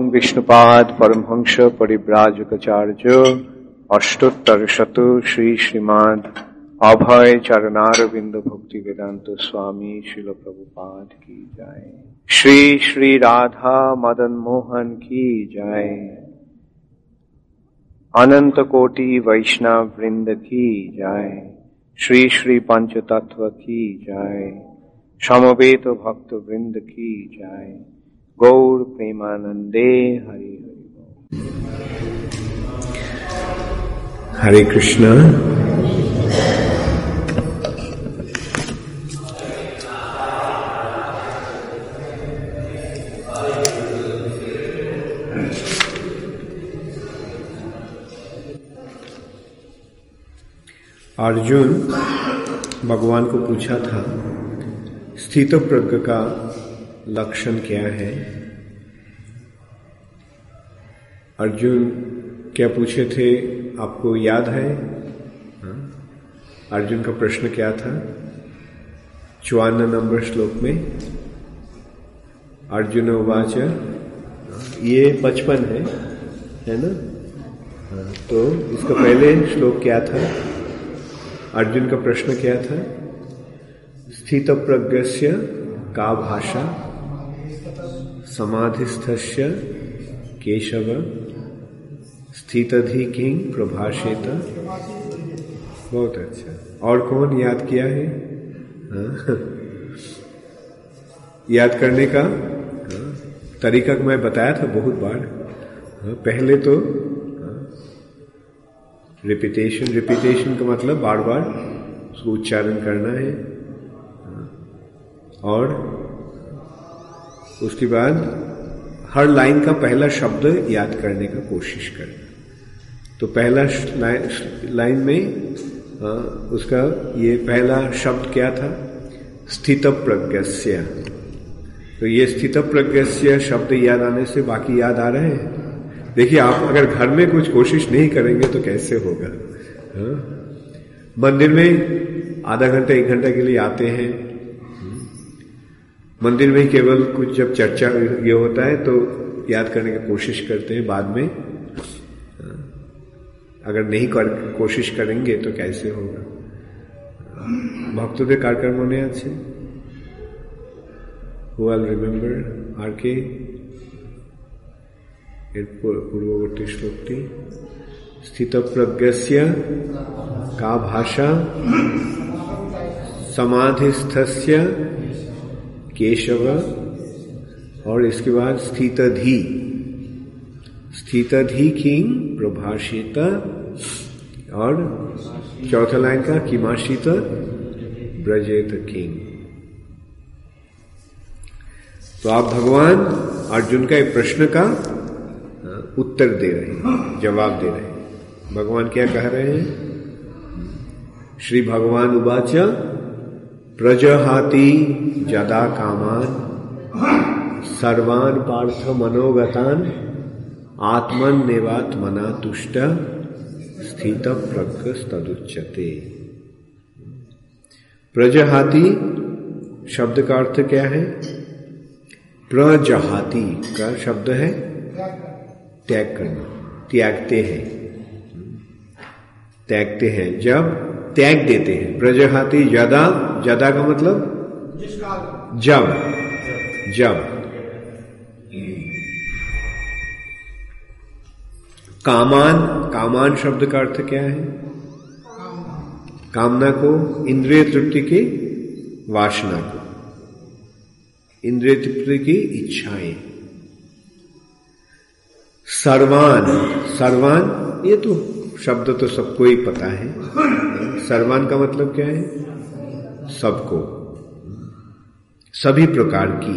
विष्णुपाद परमहंस परिव्राजकाचार्य अष्टोत्तरशत श्री श्रीमद् अभय चरणारविंद भक्ति वेदांत स्वामी शिल प्रभुपाद की जय। श्री श्री राधा मदन मोहन की जय। अनंत कोटि वैष्णव वृंद की जय। श्री श्री पंच तत्व की जय। समवेत भक्त वृंद की जय। गौर प्रेमानंदे हरि हरि। हरे कृष्णा। अर्जुन भगवान को पूछा था स्थित प्रज्ञ का लक्षण क्या है। अर्जुन क्या पूछे थे आपको याद है? अर्जुन का प्रश्न क्या था? 54 नंबर श्लोक में अर्जुन उवाच, ये 55 है ना? तो इसका पहले श्लोक क्या था? अर्जुन का प्रश्न क्या था? स्थित प्रज्ञस्य का भाषा समाधिस्थस्य केशव स्थितधि किंग प्रभाषेत। बहुत अच्छा। और कौन याद किया है? याद करने का तरीका मैं बताया था बहुत बार। पहले तो रिपीटेशन का मतलब बार बार उसको उच्चारण करना है, और उसके बाद हर लाइन का पहला शब्द याद करने का कोशिश करना। तो पहला लाइन में उसका ये पहला शब्द क्या था? स्थित प्रज्ञस्य। तो ये स्थित प्रज्ञस्य शब्द याद आने से बाकी याद आ रहे हैं। देखिए, आप अगर घर में कुछ कोशिश नहीं करेंगे तो कैसे होगा? मंदिर में आधा घंटा 1 घंटा के लिए आते हैं, मंदिर में केवल कुछ जब चर्चा ये होता है तो याद करने की कोशिश करते हैं। बाद में अगर नहीं कोशिश करेंगे तो कैसे होगा? भक्तों कार्यक्रम होने अच्छे हुआल रिमेम्बर आर के पूर्ववर्ती श्लोकटी स्थित प्रज्ञस्य का भाषा समाधिस्थस्य केशव, और इसके बाद स्थितधि किंग प्रभाषित, और चौथा लाइन का किमाशित ब्रजेत किंग। तो आप भगवान अर्जुन का एक प्रश्न का उत्तर दे रहे हैं, जवाब दे रहे हैं। भगवान क्या कह रहे हैं? श्री भगवान उवाच प्रजहाति जदा कामान सर्वान पार्थ मनोगतान आत्मन नेवात्मना तुष्ट स्थित प्रज्ञस्तदुच्यते। प्रजहाति शब्द का अर्थ क्या है? प्रजहाति का शब्द है त्याग करना, त्यागते हैं, त्यागते हैं, जब त्याग देते हैं। प्रजहाति जदा, जदा का मतलब जब। कामान शब्द का अर्थ क्या है? कामना को, इंद्रिय तृप्ति की वासना को, इंद्रिय तृप्ति की इच्छाएं। सर्वान ये तो शब्द तो सबको ही पता है। सर्वान का मतलब क्या है? सबको, सभी प्रकार की,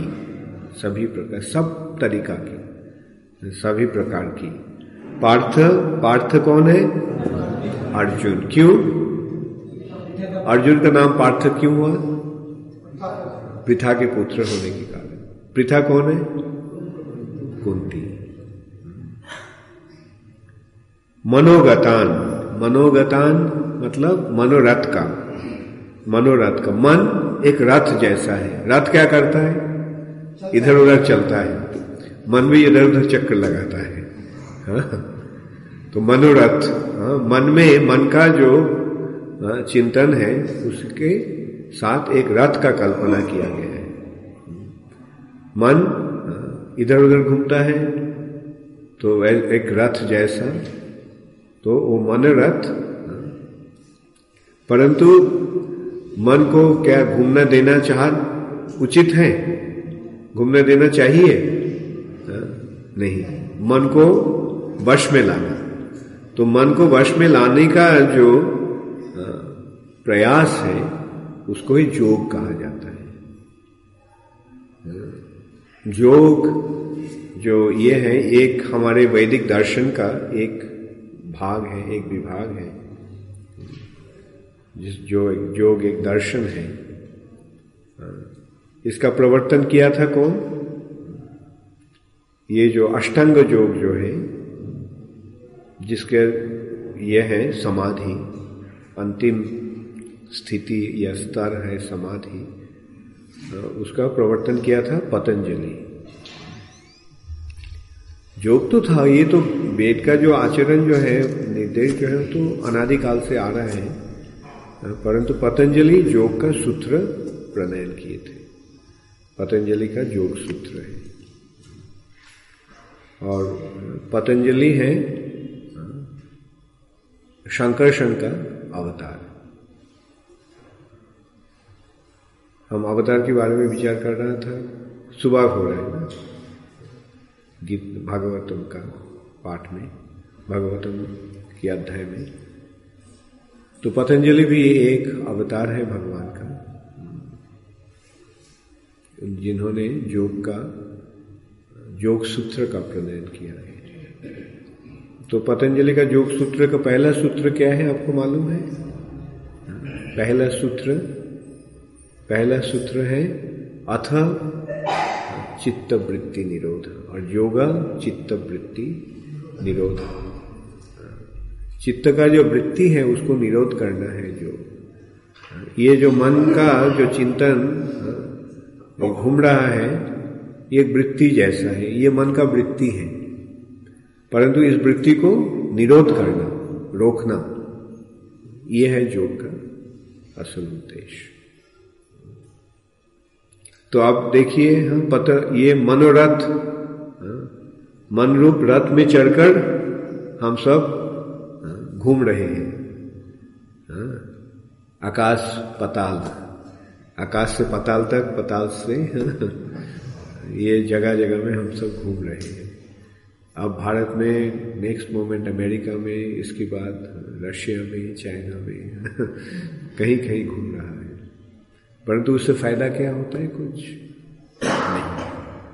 सब तरीका की, सभी प्रकार की। पार्थ कौन है? अर्जुन। क्यों अर्जुन का नाम पार्थ क्यों हुआ? पृथा के पुत्र होने के कारण। पृथा कौन है? कुंती। मनोगतान मतलब मनोरथ का। मन एक रथ जैसा है। रथ क्या करता है? इधर उधर चलता है। मन भी इधर उधर चक्कर लगाता है। हाँ? तो मनोरथ, मन में मन का जो चिंतन है उसके साथ एक रथ का कल्पना किया गया है। मन इधर उधर घूमता है तो एक रथ जैसा, तो वो मनोरथ। परंतु मन को क्या घूमना देना उचित है? घूमने देना चाहिए? नहीं। मन को वश में लाना, तो मन को वश में लाने का जो प्रयास है उसको ही योग कहा जाता है। योग जो ये है एक हमारे वैदिक दर्शन का एक भाग है, एक विभाग है, जो योग एक दर्शन है। इसका प्रवर्तन किया था कौन? ये जो अष्टांग योग जो है, जिसके ये है समाधि, अंतिम स्थिति या स्तर है समाधि, उसका प्रवर्तन किया था पतंजलि। योग तो था, ये तो वेद का जो आचरण जो है, निर्देश जो है, तो अनादिकाल से आ रहा है। परंतु पतंजलि योग का सूत्र प्रणयन किए थे। पतंजलि का योग सूत्र है, और पतंजलि है शंकरशन का अवतार। हम अवतार के बारे में विचार कर रहा था, सुबह हो रहा है ना गीत भागवतम का पाठ में, भागवतम के अध्याय में। तो पतंजलि भी एक अवतार है भगवान का, जिन्होंने योग सूत्र का प्रणयन किया है। तो पतंजलि का योग सूत्र का पहला सूत्र क्या है, आपको मालूम है? पहला सूत्र है अथ चित्त वृत्ति निरोध, और योगा चित्त वृत्ति निरोध। चित्त का जो वृत्ति है उसको निरोध करना है। जो ये जो मन का जो चिंतन घूम रहा है, ये वृत्ति जैसा है, ये मन का वृत्ति है, परंतु इस वृत्ति को निरोध करना, रोकना, ये है योग का असल उद्देश्य। तो आप देखिए, ये मनोरथ, मन रूप रथ में चढ़कर हम सब घूम रहे हैं। आकाश पाताल, आकाश से पाताल तक, पाताल से ये जगह जगह में हम सब घूम रहे हैं। अब भारत में, नेक्स्ट मोमेंट अमेरिका में, इसके बाद रशिया में, चाइना में कहीं कहीं घूम रहा है। परंतु उससे फायदा क्या होता है? कुछ नहीं।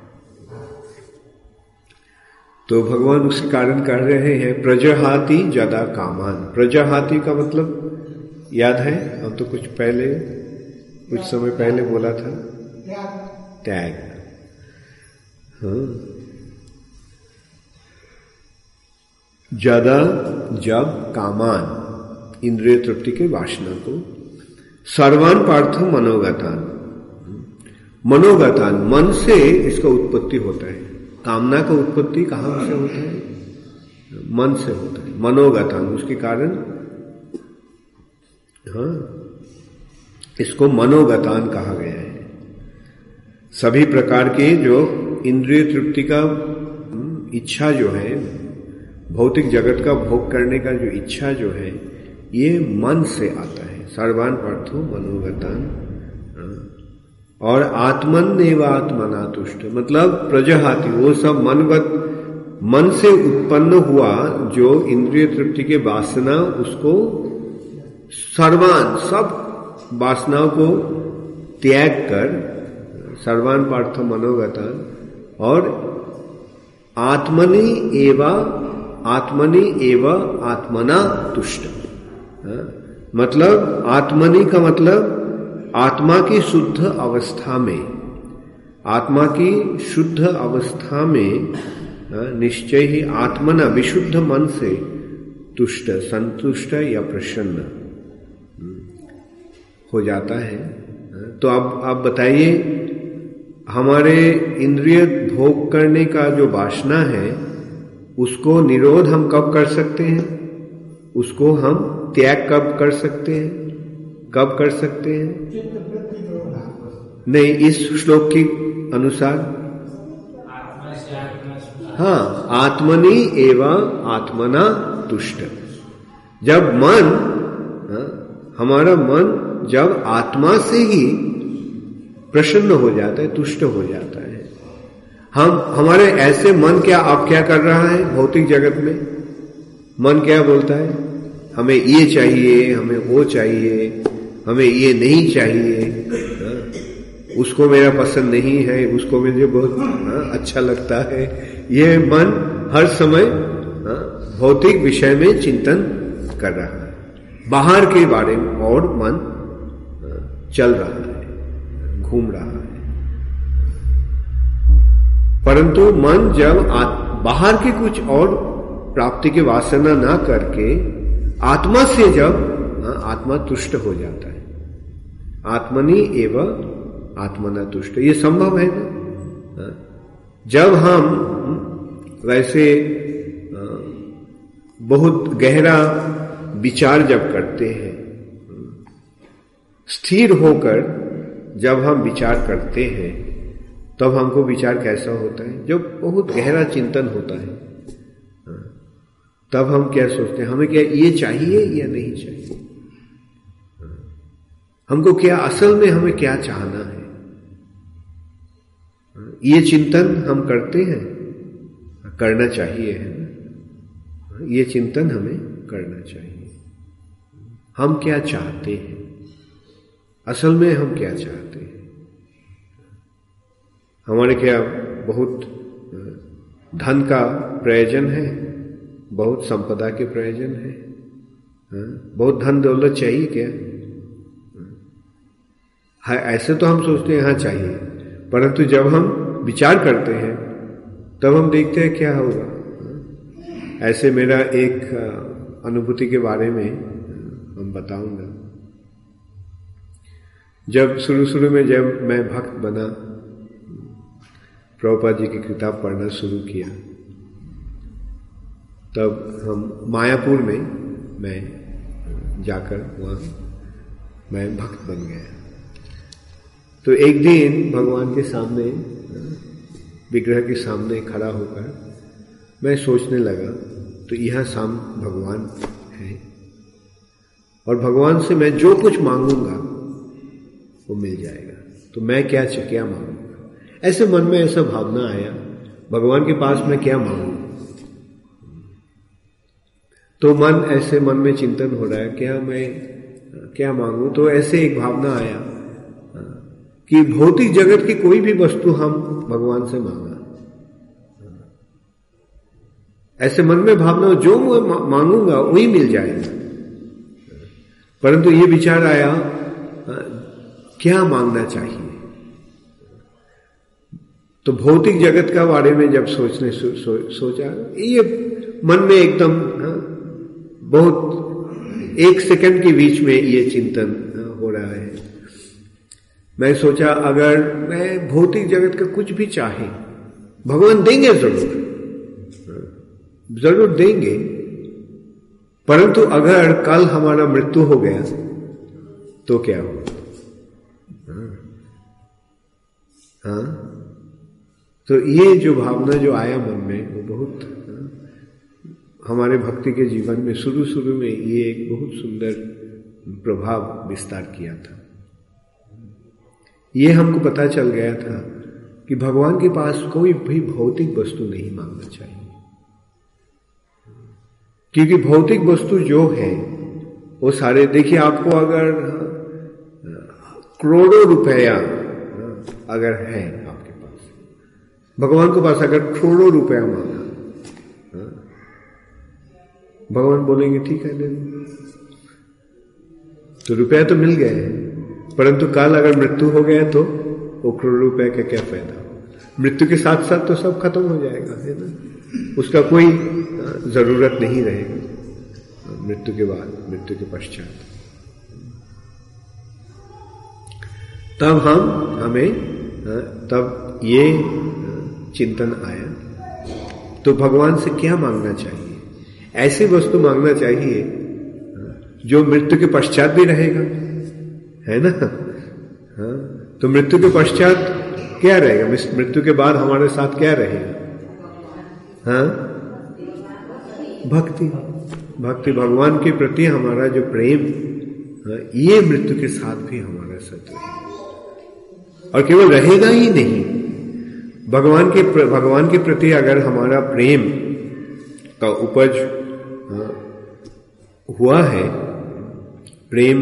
तो भगवान उसके कारण कर रहे हैं प्रजहाति जदा कामान। प्रजहाति का मतलब याद है? हम तो कुछ समय पहले बोला था, त्याग। हाँ, ज्यादा जब कामान, इंद्रिय तृप्ति के वासना को, सर्वान पार्थ मनोगतान, मनोगतान मन से इसका उत्पत्ति होता है। कामना का उत्पत्ति कहां से होता है? मन से होता है। मनोगतान, उसके कारण इसको मनोगतान कहा गया है। सभी प्रकार के जो इंद्रिय तृप्ति का इच्छा जो है, भौतिक जगत का भोग करने का जो इच्छा जो है, ये मन से आता है। सर्वान पार्थो मनोगतान, और आत्मन एव आत्मना तुष्ट, मतलब प्रजहाति, वो सब मन से उत्पन्न हुआ जो इंद्रिय तृप्ति के वासना, उसको सर्वान, सब वासनाओं को त्याग कर, सर्वान पार्थ मनोगतान, और आत्मनि एव आत्मना तुष्ट। मतलब आत्मनि का मतलब आत्मा की शुद्ध अवस्था में, आत्मा की शुद्ध अवस्था में निश्चय ही आत्मना, विशुद्ध मन से तुष्ट, संतुष्ट या प्रसन्न हो जाता है। तो आप बताइए, हमारे इंद्रिय भोग करने का जो वासना है उसको निरोध हम कब कर सकते हैं, उसको हम त्याग कब कर सकते हैं, कब कर सकते हैं? नहीं, इस श्लोक के अनुसार हाँ, आत्मनि एवं आत्मना तुष्ट। जब मन हमारा मन जब आत्मा से ही प्रसन्न हो जाता है, तुष्ट हो जाता है। हमारे ऐसे मन क्या अब क्या कर रहा है भौतिक जगत में? मन क्या बोलता है? हमें ये चाहिए, हमें वो चाहिए, हमें ये नहीं चाहिए, उसको मेरा पसंद नहीं है, उसको मुझे बहुत अच्छा लगता है। ये मन हर समय भौतिक विषय में चिंतन कर रहा है, बाहर के बारे में और मन चल रहा है, घूम रहा है। परंतु मन जब बाहर के कुछ और प्राप्ति की वासना ना करके आत्मा से जब आत्मा तुष्ट हो जाता है, आत्मनि एवं आत्मना तुष्ट, ये संभव है ना? जब हम वैसे बहुत गहरा विचार जब करते हैं, स्थिर होकर जब हम विचार करते हैं, तब हमको विचार कैसा होता है? जब बहुत गहरा चिंतन होता है, तब हम क्या सोचते हैं? हमें क्या ये चाहिए या नहीं चाहिए? हमको क्या असल में हमें क्या चाहना है? ये चिंतन हम करते हैं, करना चाहिए, है ना? ये चिंतन हमें करना चाहिए। हम क्या चाहते हैं? असल में हम क्या चाहते हैं? हमारे क्या बहुत धन का प्रयोजन है, बहुत संपदा के प्रयोजन है, बहुत धन दौलत चाहिए क्या? हाँ, ऐसे तो हम सोचते हैं हाँ चाहिए, परंतु जब हम विचार करते हैं तब हम देखते हैं क्या होगा। ऐसे मेरा एक अनुभूति के बारे में हम बताऊंगा। जब शुरू में जब मैं भक्त बना, प्रभुपाद जी की किताब पढ़ना शुरू किया, तब हम मायापुर में मैं जाकर वहाँ मैं भक्त बन गया। तो एक दिन भगवान के सामने, विग्रह के सामने खड़ा होकर मैं सोचने लगा, तो यहाँ साम भगवान है और भगवान से मैं जो कुछ मांगूंगा वो मिल जाएगा, तो मैं क्या मांगूंगा? ऐसे मन में ऐसा भावना आया, भगवान के पास मैं क्या मांगू? तो मन में चिंतन हो रहा है, क्या मैं क्या मांगू? तो ऐसे एक भावना आया कि भौतिक जगत की कोई भी वस्तु हम भगवान से मांगा। ऐसे मन में भावना, जो मैं मांगूंगा वही मिल जाएगा। परंतु ये विचार आया, क्या मांगना चाहिए? तो भौतिक जगत का बारे में जब सोचा, ये मन में एकदम बहुत एक सेकंड के बीच में ये चिंतन हो रहा है। मैं सोचा, अगर मैं भौतिक जगत का कुछ भी चाहे, भगवान देंगे, जरूर देंगे, परंतु अगर कल हमारा मृत्यु हो गया तो क्या हो? हाँ, तो ये जो भावना जो आया मन में, वो बहुत हमारे भक्ति के जीवन में शुरू में ये एक बहुत सुंदर प्रभाव विस्तार किया था। ये हमको पता चल गया था कि भगवान के पास कोई भी भौतिक वस्तु नहीं मांगना चाहिए, क्योंकि भौतिक वस्तु जो है वो सारे, देखिए आपको अगर करोड़ों रुपया अगर है आपके पास, भगवान के पास अगर करोड़ों रुपया मांगा, भगवान बोलेंगे ठीक है दे दो, तो रुपया तो मिल गया है, परंतु कल अगर मृत्यु हो गया तो वो करोड़ रुपए का क्या फायदा? मृत्यु के साथ साथ तो सब खत्म हो जाएगा, है ना? उसका कोई जरूरत नहीं रहेगी मृत्यु के बाद, मृत्यु के पश्चात। तब हमें तब ये चिंतन आया। तो भगवान से क्या मांगना चाहिए? ऐसी वस्तु मांगना चाहिए जो मृत्यु के पश्चात भी रहेगा, है ना? हाँ, तो मृत्यु के पश्चात क्या रहेगा? मृत्यु के बाद हमारे साथ क्या रहेगा? हाँ, भक्ति। भक्ति, भगवान के प्रति हमारा जो प्रेम, ये मृत्यु के साथ भी हमारा साथ रहेगा। और केवल रहेगा ही नहीं, भगवान के प्रति अगर हमारा प्रेम का उपज हुआ है, प्रेम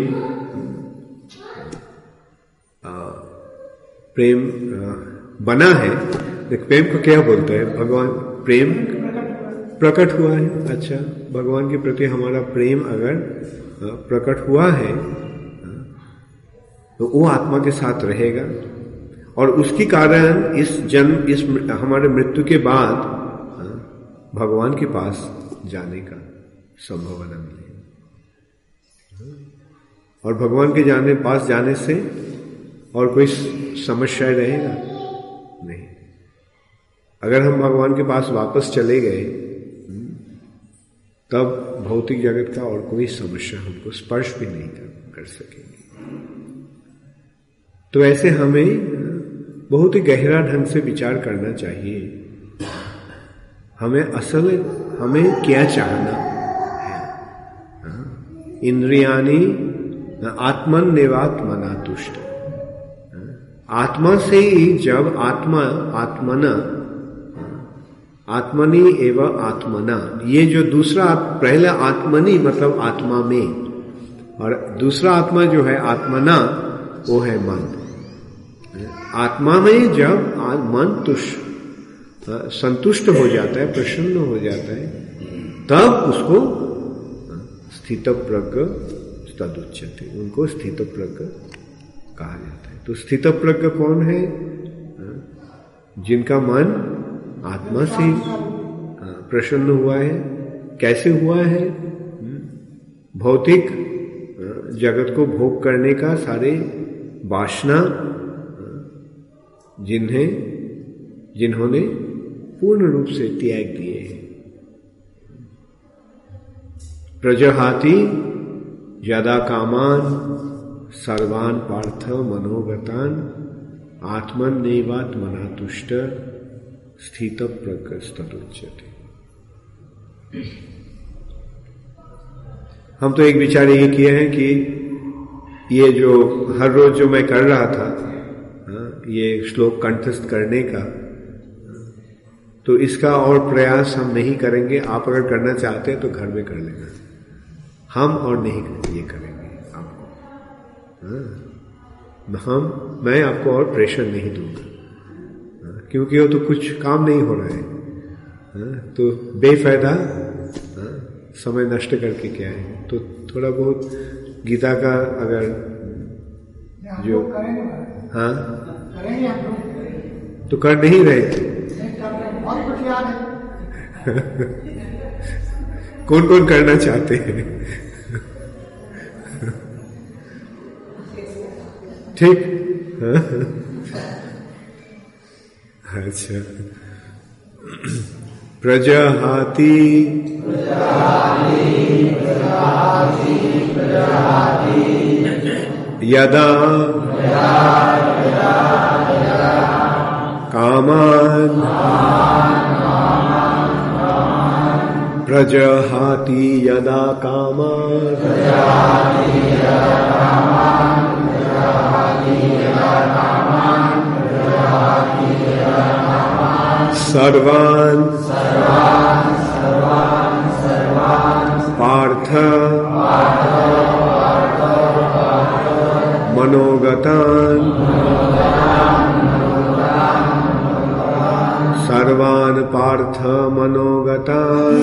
बना है, प्रेम को क्या बोलते हैं? भगवान प्रेम प्रकट हुआ है। अच्छा, भगवान के प्रति हमारा प्रेम अगर प्रकट हुआ है तो वो आत्मा के साथ रहेगा, और उसके कारण इस हमारे मृत्यु के बाद भगवान के पास जाने का संभावना मिलेगी। और भगवान के पास जाने से और कोई समस्या रहेगा नहीं। अगर हम भगवान के पास वापस चले गए तब भौतिक जगत का और कोई समस्या हमको स्पर्श भी नहीं कर सकेंगे। तो ऐसे हमें बहुत ही गहरा ढंग से विचार करना चाहिए, हमें क्या चाहना है। इंद्रियाणि आत्मन नेवात्मना तुष्ट। आत्मा से ही जब आत्मनि एवं आत्मना, ये जो दूसरा, पहला आत्मनि मतलब आत्मा में, और दूसरा आत्मा जो है आत्मना, वो है मन। आत्मा में जब मन संतुष्ट हो जाता है, प्रसन्न हो जाता है, तब उसको स्थितप्रज्ञ तदुच्यते, उनको स्थितप्रज्ञ कहा जाता है। तो स्थितप्रज्ञ कौन है? जिनका मन आत्मा से प्रसन्न हुआ है। कैसे हुआ है? भौतिक जगत को भोग करने का सारे वासना जिन्होंने पूर्ण रूप से त्याग दिए हैं। प्रजहाति यदा कामान सर्वान पार्थ मनोगतान आत्मन नैवात्मना तुष्ट स्थित प्रज्ञस्तदुच्यते। हम तो एक विचार ये किए हैं कि ये जो हर रोज जो मैं कर रहा था, ये श्लोक कंठस्थ करने का, तो इसका और प्रयास हम नहीं करेंगे। आप अगर करना चाहते हैं तो घर में कर लेना, हम और नहीं ये करेंगे आपको। मैं आपको और प्रेशर नहीं दूंगा, क्योंकि वो तो कुछ काम नहीं हो रहा है, तो बेफायदा समय नष्ट करके क्या है। तो थोड़ा बहुत गीता का अगर जो तो कर नहीं रहे थे। कौन कौन करना चाहते हैं? ठीक, अच्छा। प्रजहाति यदा कामान प्रजहाति यदा कामान सर्वान् पार्थ मनोगतान् सर्वान् पार्थ मनोगतान्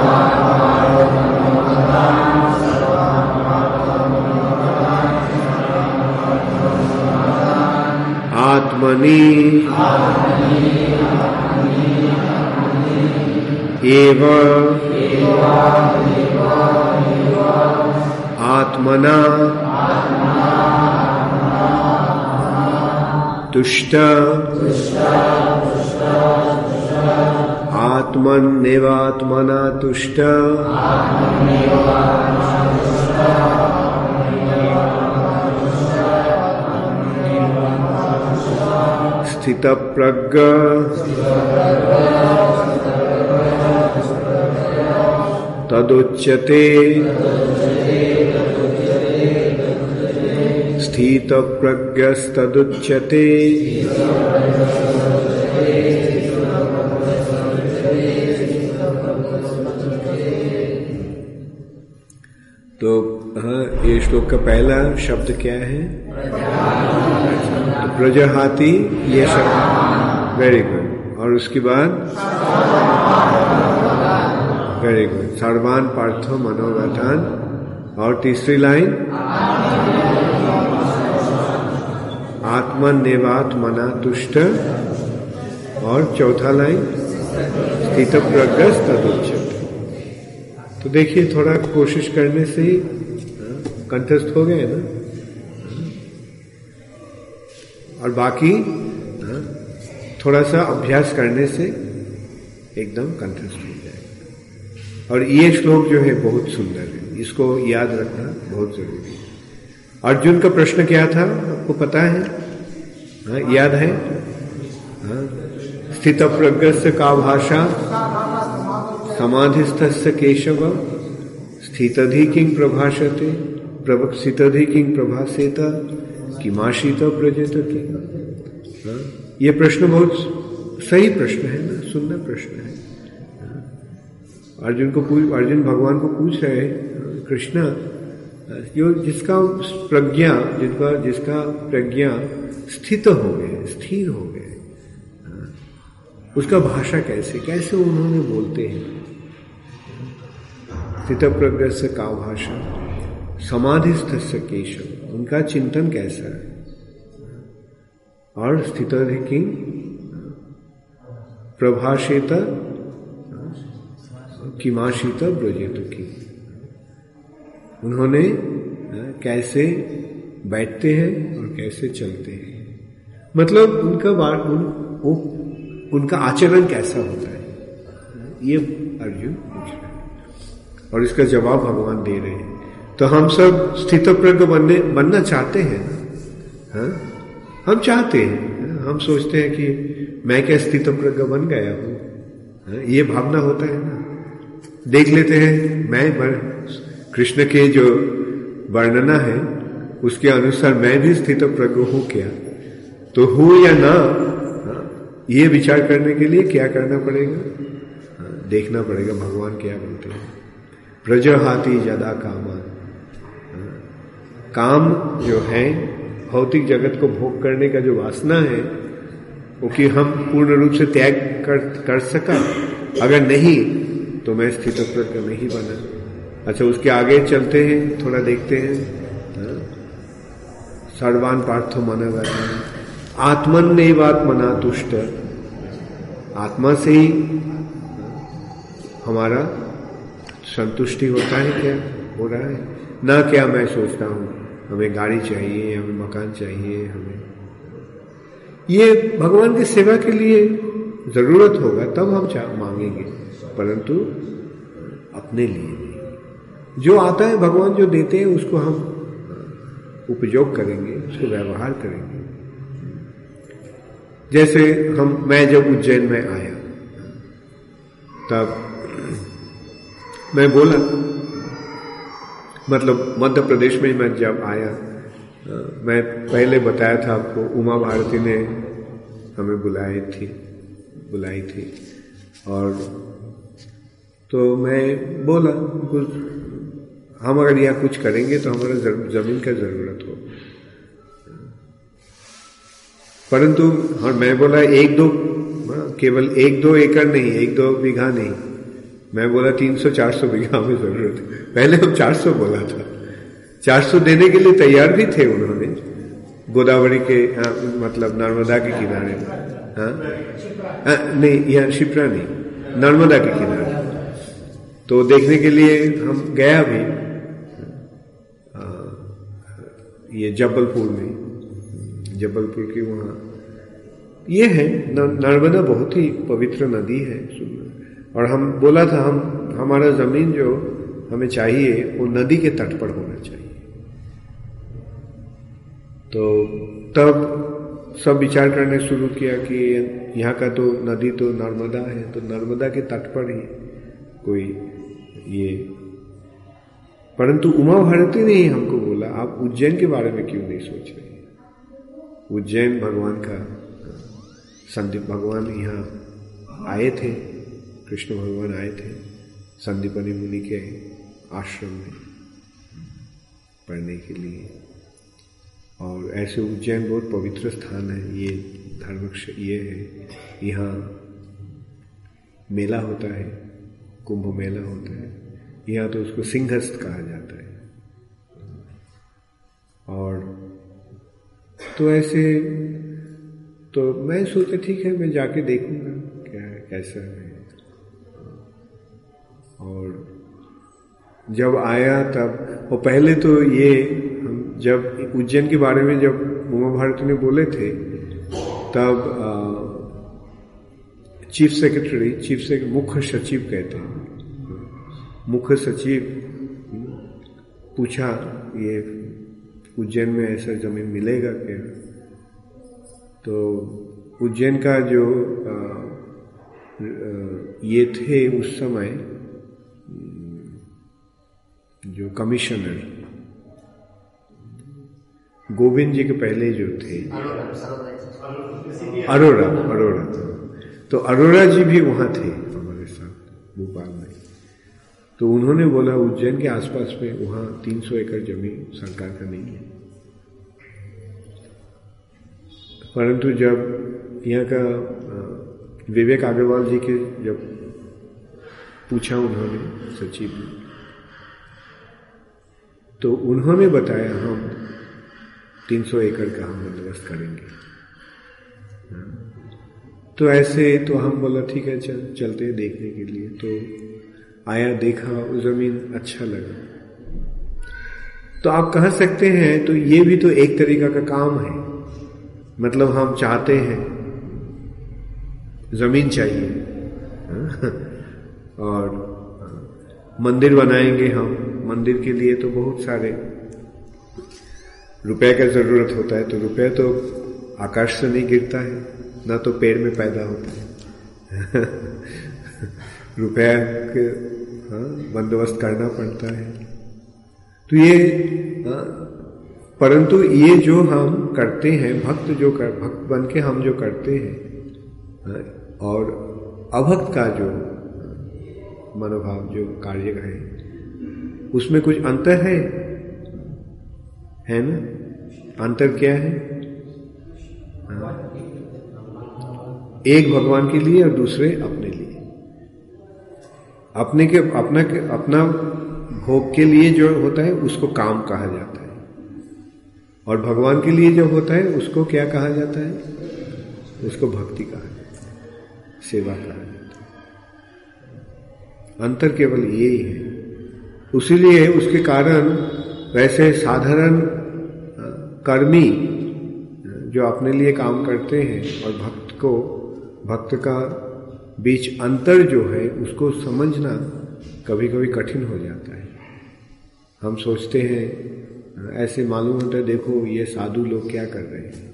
आत्मनि एव आत्मना तुष्ट आत्मन्नेवात्मना तुष्ट स्थितप्रज्ञ तदुच्यते स्थितप्रज्ञस्तदुच्यते। तो ये श्लोक का पहला शब्द क्या है? तो प्रजाहाति, ये शब्द वेरी गुड। और उसके बाद वेरी गुड, सर्वान पार्थो मनोगतान। और तीसरी लाइन आत्मन्नेवात्मना तुष्ट। और चौथा लाइन स्थितप्रज्ञस्तदुच्यते। तो देखिए, थोड़ा कोशिश करने से ही कंठस्थ हो गए ना, और बाकी थोड़ा सा अभ्यास करने से एकदम कंठस्थ हो जाएगा। और ये श्लोक जो है बहुत सुंदर है, इसको याद रखना बहुत जरूरी है। अर्जुन का प्रश्न क्या था आपको पता है? याद है? स्थितप्रज्ञस्य का भाषा समाधिस्थस्य केशव स्थितधि किं प्रभाषते स्थितधि किं प्रभासेत किमाशीत प्रजेत किं। ये प्रश्न बहुत सही प्रश्न है ना, सुंदर प्रश्न है। अर्जुन भगवान को पूछ रहे, कृष्ण जो जिसका प्रज्ञा स्थित हो गए, स्थिर हो गए, उसका भाषा कैसे उन्होंने बोलते हैं? स्थितप्रज्ञस्य का भाषा समाधिस्थस्य केशव, उनका चिंतन कैसा है? और स्थितधि किं प्रभाषेत किमाशीत ब्रजेत किं, उन्होंने कैसे बैठते हैं और कैसे चलते हैं, मतलब उनका आचरण कैसा होता है, ये अर्जुन पूछ रहे हैं और इसका जवाब भगवान दे रहे हैं। तो हम सब स्थितप्रज्ञ बनना चाहते हैं ना? हम चाहते हैं, हम सोचते हैं कि मैं क्या स्थितप्रज्ञ बन गया हूं, ये भावना होता है ना। देख लेते हैं, मैं कृष्ण के जो वर्णना है उसके अनुसार मैं भी स्थितप्रज्ञ हूं क्या, तो हूं या ना, ये विचार करने के लिए क्या करना पड़ेगा? देखना पड़ेगा भगवान क्या बोलते हैं। प्रजहाति यदा कामान, काम जो है भौतिक जगत को भोग करने का जो वासना है वो कि हम पूर्ण रूप से त्याग कर सका, अगर नहीं तो मैं स्थितप्रज्ञ नहीं बना। अच्छा, उसके आगे चलते हैं, थोड़ा देखते हैं। सर्वान पार्थो मनोगतान आत्मन्नेवात्मना तुष्ट, आत्मा से ही हमारा संतुष्टि होता है क्या? हो रहा है ना? क्या मैं सोचता हूं हमें गाड़ी चाहिए, हमें मकान चाहिए, हमें ये भगवान की सेवा के लिए जरूरत होगा तब हम मांगेंगे, परंतु अपने लिए नहीं। जो आता है भगवान जो देते हैं उसको हम उपयोग करेंगे, उसको व्यवहार करेंगे। जैसे मैं जब उज्जैन में आया तब मैं बोला, मतलब मध्य प्रदेश में मैं जब आया, मैं पहले बताया था आपको, उमा भारती ने हमें बुलाई थी और तो मैं बोला कुछ हम अगर यहाँ कुछ करेंगे तो हमारा जमीन का जरूरत हो, परंतु मैं बोला केवल 1-2 एकड़ नहीं, 1-2 बीघा नहीं, मैं बोला 300-400 बीघा में जरूरत है। पहले हम 400 बोला था, 400 देने के लिए तैयार भी थे उन्होंने, गोदावरी के मतलब नर्मदा के किनारे में, नहीं यहाँ शिप्रा नहीं, नर्मदा के किनारे। तो देखने के लिए हम गया भी, ये जबलपुर के वहाँ ये है नर्मदा बहुत ही पवित्र नदी है। और हम बोला था हमारा जमीन जो हमें चाहिए वो नदी के तट पर होना चाहिए। तो तब सब विचार करने शुरू किया कि यहाँ का तो नदी तो नर्मदा है, तो नर्मदा के तट पर ही कोई ये। परंतु उमा भारती ने ही हमको बोला आप उज्जैन के बारे में क्यों नहीं सोच रहे। उज्जैन भगवान का संदीप भगवान यहाँ आए थे, कृष्ण भगवान आए थे संदीपनी मुनि के आश्रम में पढ़ने के लिए। और ऐसे उज्जैन बहुत पवित्र स्थान है, ये धर्म ये है, यहाँ मेला होता है, कुंभ मेला होता है, यहाँ तो उसको सिंहस्थ कहा जाता है। और तो ऐसे तो मैं सोचा ठीक है मैं जाके देखूंगा क्या कैसा है। और जब आया तब वो पहले तो ये जब उज्जैन के बारे में जब उमा भारती ने बोले थे तब चीफ सेक्रेटरी मुख्य सचिव कहते हैं, मुख्य सचिव पूछा ये उज्जैन में ऐसा जमीन मिलेगा क्या। तो उज्जैन का जो ये थे उस समय जो कमिश्नर गोविंद जी के पहले जो थे अरोड़ा तो अरोड़ा जी भी वहां थे हमारे साथ भोपाल में। तो उन्होंने बोला उज्जैन के आसपास में वहां 300 एकड़ जमीन सरकार का नहीं है। परंतु जब यहाँ का विवेक अग्रवाल जी के जब पूछा उन्होंने सचिव ने, तो उन्होंने बताया हम 300 एकड़ का हम बंदोबस्त करेंगे। तो ऐसे तो हम बोला ठीक है चलते हैं देखने के लिए। तो आया देखा वो जमीन अच्छा लगा। तो आप कह सकते हैं तो ये भी तो एक तरीका का काम है, मतलब हम चाहते हैं जमीन चाहिए और मंदिर बनाएंगे हम, मंदिर के लिए तो बहुत सारे रुपए का जरूरत होता है। तो रुपया तो आकाश से नहीं गिरता है, ना तो पेड़ में पैदा होता है रुपया के बंदोबस्त करना पड़ता है। तो ये परंतु ये जो हम करते हैं भक्त बन के हम जो करते हैं और अभक्त का जो मनोभाव जो कार्य है उसमें कुछ अंतर है ना। अंतर क्या है? एक भगवान के लिए और दूसरे अपने लिए। अपना भोग के लिए जो होता है उसको काम कहा जाता है, और भगवान के लिए जो होता है उसको क्या कहा जाता है? उसको भक्ति कहा जाता है, सेवा कहा जाता है। अंतर केवल यही है। उसीलिए उसके कारण वैसे साधारण कर्मी जो अपने लिए काम करते हैं और भक्त का बीच अंतर जो है उसको समझना कभी कभी कठिन हो जाता है। हम सोचते हैं ऐसे मालूम होता है देखो ये साधु लोग क्या कर रहे हैं।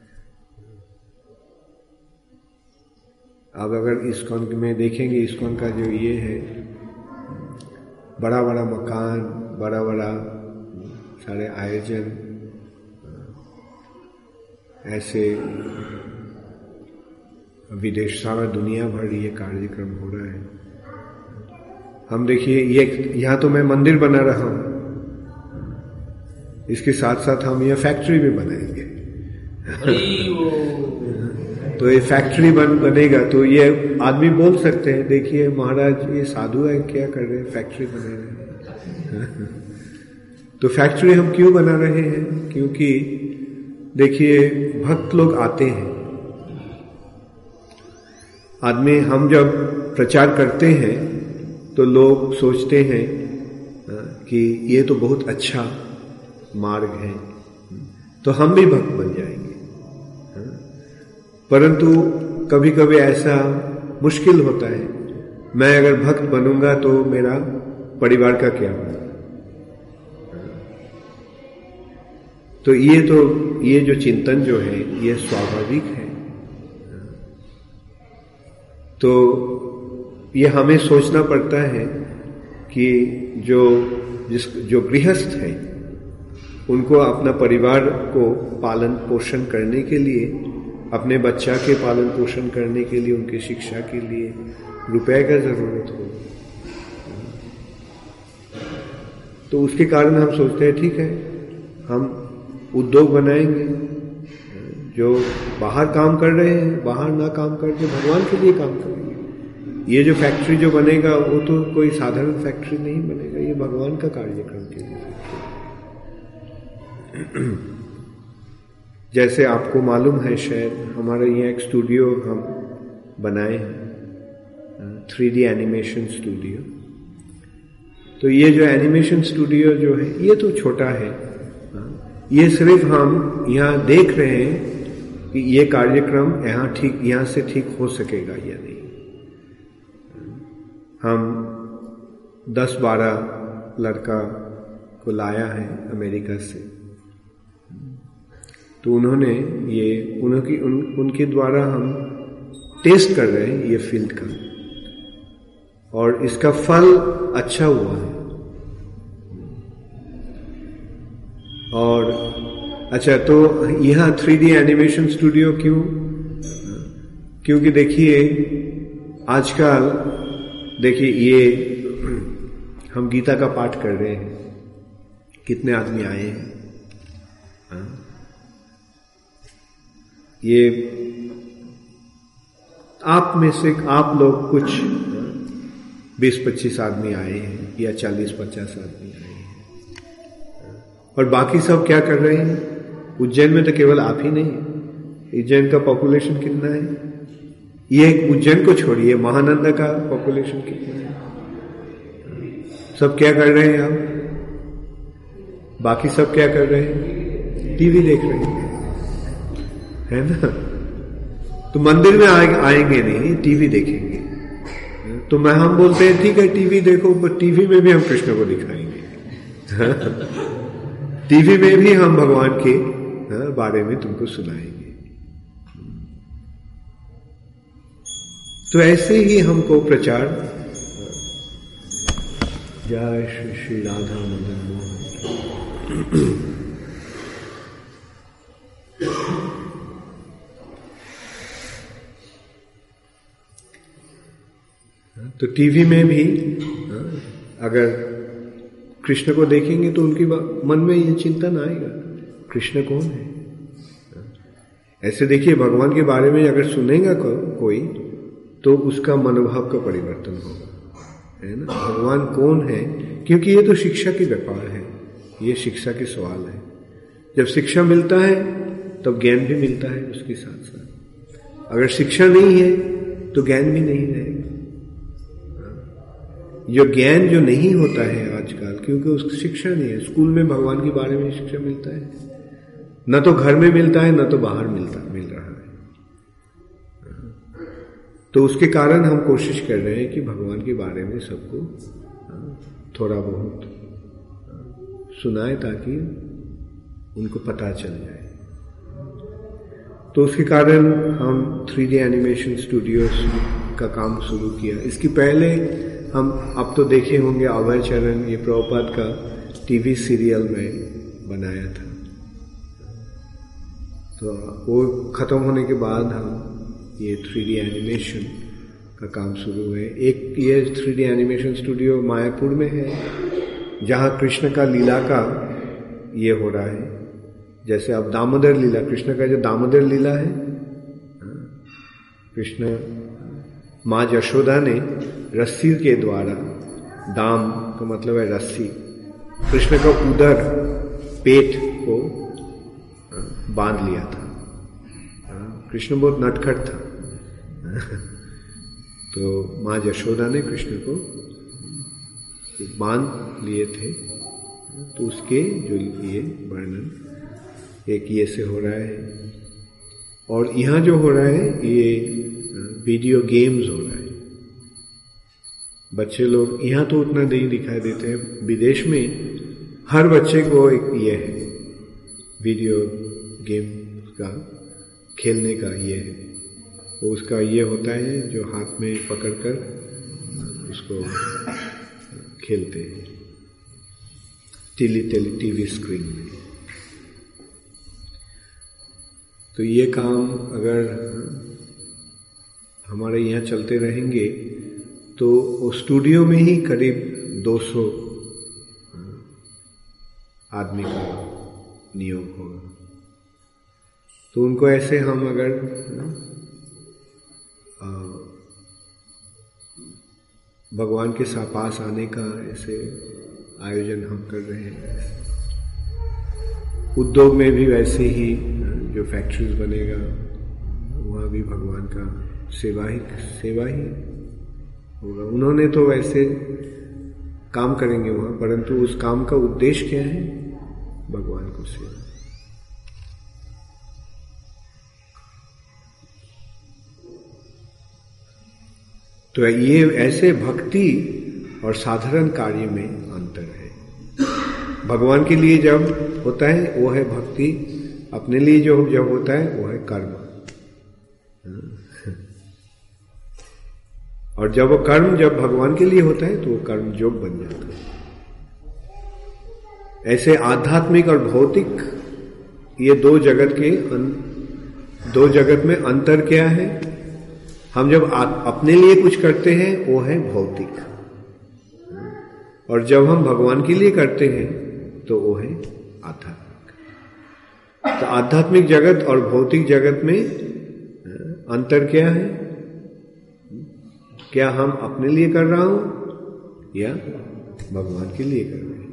अब अगर इस्कॉन में देखेंगे, इस्कॉन का जो ये है बड़ा बड़ा मकान, बड़ा बड़ा सारे आयोजन, ऐसे विदेश सारा दुनिया भर ये कार्यक्रम हो रहा है। हम देखिए ये यहाँ तो मैं मंदिर बना रहा हूं, इसके साथ साथ हम ये फैक्ट्री भी बनाएंगे तो ये फैक्ट्री बनेगा तो ये आदमी बोल सकते हैं देखिए महाराज ये साधु है क्या कर रहे हैं, फैक्ट्री बना रहे हैं तो फैक्ट्री हम क्यों बना रहे हैं? क्योंकि देखिए भक्त लोग आते हैं, आदमी हम जब प्रचार करते हैं तो लोग सोचते हैं कि ये तो बहुत अच्छा मार्ग है तो हम भी भक्त बन जाएंगे। परंतु कभी कभी ऐसा मुश्किल होता है, मैं अगर भक्त बनूंगा तो मेरा परिवार का क्या होगा। तो ये जो चिंतन जो है ये स्वाभाविक है। तो ये हमें सोचना पड़ता है कि जो गृहस्थ है उनको अपना परिवार को पालन पोषण करने के लिए, अपने बच्चा के पालन पोषण करने के लिए, उनकी शिक्षा के लिए रुपए का जरूरत हो। तो उसके कारण हम सोचते हैं ठीक है, हम उद्योग बनाएंगे, जो बाहर काम कर रहे हैं बाहर ना काम करके भगवान के लिए काम करेंगे। ये जो फैक्ट्री जो बनेगा वो तो कोई साधारण फैक्ट्री नहीं बनेगा, ये भगवान का कार्यक्रम के लिए। जैसे आपको मालूम है शायद, हमारे यहाँ एक स्टूडियो हम बनाए हैं, 3D एनिमेशन स्टूडियो। तो ये जो एनिमेशन स्टूडियो जो है ये तो छोटा है, ये सिर्फ हम यहाँ देख रहे हैं कि ये कार्यक्रम यहाँ से ठीक हो सकेगा या नहीं। हम 10-12 लड़का को लाया है अमेरिका से, तो उन्होंने ये उनके द्वारा हम टेस्ट कर रहे हैं ये फील्ड का, और इसका फल अच्छा हुआ है। और अच्छा, तो यह 3D एनिमेशन स्टूडियो क्यों? क्योंकि देखिए आजकल देखिए ये हम गीता का पाठ कर रहे हैं, कितने आदमी आए हैं। ये आप में से आप लोग कुछ 20-25 आदमी आए हैं या 40-50 आदमी आए हैं, और बाकी सब क्या कर रहे हैं? उज्जैन में तो केवल आप ही नहीं, उज्जैन का पॉपुलेशन कितना है? ये उज्जैन को छोड़िए, महानंदा का पॉपुलेशन कितना है? सब क्या कर रहे हैं? आप बाकी सब क्या कर रहे हैं? टीवी देख रहे हैं, है ना? तो मंदिर में आएंगे नहीं, टीवी देखेंगे। तो हम बोलते हैं ठीक है टीवी देखो, पर टीवी में भी हम कृष्ण को दिखाएंगे, टीवी में भी हम भगवान के बारे में तुमको सुनाएंगे। तो ऐसे ही हमको प्रचार। जय श्री श्री राधा मदन मोहन। तो टीवी में भी अगर कृष्ण को देखेंगे तो उनके मन में ये चिंतन आएगा, कृष्ण कौन है? ऐसे देखिए भगवान के बारे में अगर सुनेगा कोई तो उसका मनोभाव का परिवर्तन होगा, है ना? भगवान कौन है? क्योंकि ये तो शिक्षा की व्यापार है, ये शिक्षा के सवाल है। जब शिक्षा मिलता है तब ज्ञान भी मिलता है उसके साथ साथ। अगर शिक्षा नहीं है तो ज्ञान भी नहीं रहेगा। जो ज्ञान जो नहीं होता है आजकल, क्योंकि उसकी शिक्षा नहीं है। स्कूल में भगवान के बारे में शिक्षा मिलता है, न तो घर में मिलता है न तो बाहर मिल रहा है। तो उसके कारण हम कोशिश कर रहे हैं कि भगवान के बारे में सबको थोड़ा बहुत सुनाए ताकि उनको पता चल जाए। तो उसके कारण हम 3D एनिमेशन स्टूडियोज का काम शुरू किया। इसके पहले हम अब तो देखे होंगे अभय चरण, ये प्रभुपाद का टीवी सीरियल में बनाया था। तो वो खत्म होने के बाद हम ये 3D एनिमेशन का काम शुरू हुए। एक ये 3D एनिमेशन स्टूडियो मायापुर में है, जहाँ कृष्ण का लीला का ये हो रहा है। जैसे अब दामोदर लीला, कृष्ण का जो दामोदर लीला है, कृष्ण माँ यशोदा ने रस्सी के द्वारा, दाम का मतलब है रस्सी, कृष्ण का उदर पेट को बांध लिया था। कृष्ण बहुत नटखट था तो माँ यशोदा ने कृष्ण को बांध लिए थे। तो उसके जो ये वर्णन एक ये से हो रहा है। और यहाँ जो हो रहा है ये वीडियो गेम्स हो रहा है। बच्चे लोग यहाँ तो उतना नहीं दिखाई देते हैं, विदेश में हर बच्चे को एक ये है वीडियो गेम का खेलने का ये है। वो उसका ये होता है जो हाथ में पकड़कर उसको खेलते हैं टीवी स्क्रीन में। तो ये काम अगर हमारे यहाँ चलते रहेंगे तो स्टूडियो में ही करीब 200 आदमी का नियोग होगा। तो उनको ऐसे हम अगर भगवान के पास आने का ऐसे आयोजन हम कर रहे हैं। उद्योग में भी वैसे ही जो फैक्ट्रीज बनेगा वहाँ भी भगवान का सेवा ही होगा। उन्होंने तो वैसे काम करेंगे वहाँ, परंतु उस काम का उद्देश्य क्या है? भगवान को सेवा। तो ये ऐसे भक्ति और साधारण कार्य में अंतर है। भगवान के लिए जब होता है वो है भक्ति, अपने लिए जो जब होता है वो है कर्म। और जब वो कर्म जब भगवान के लिए होता है तो वो कर्म योग बन जाता है। ऐसे आध्यात्मिक और भौतिक ये दो जगत में अंतर क्या है? हम जब अपने लिए कुछ करते हैं वो है भौतिक, और जब हम भगवान के लिए करते हैं तो वो है आध्यात्मिक। तो आध्यात्मिक जगत और भौतिक जगत में अंतर क्या है? क्या हम अपने लिए कर रहा हूं या भगवान के लिए कर रहे हैं?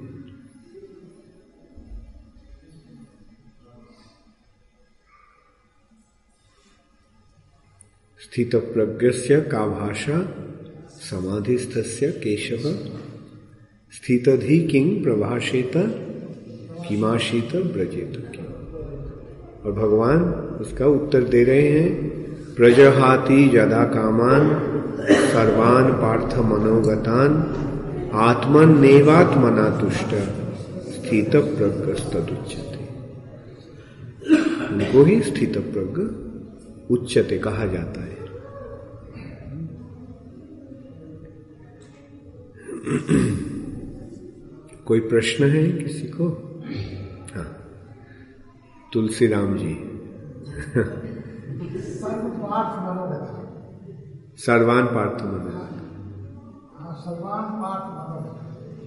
स्थित प्रज्ञस्य का भाषा समाधिस्थस्य केशव स्थितधि किंग प्रभाषेत किमाशीत ब्रजेत। और भगवान उसका उत्तर दे रहे हैं, प्रजहाति यदा कामान सर्वान पार्थ मनोगतान आत्मन नेवात्मना तुष्ट स्थित प्रज्ञस्तदुच्यते। उनको ही स्थित प्रज्ञ उच्चते कहा जाता है। कोई प्रश्न है किसी को? हाँ, तुलसी राम जी। सर्वान पार्थ मनोगतान। सर्वान पार्थ मनोगतान।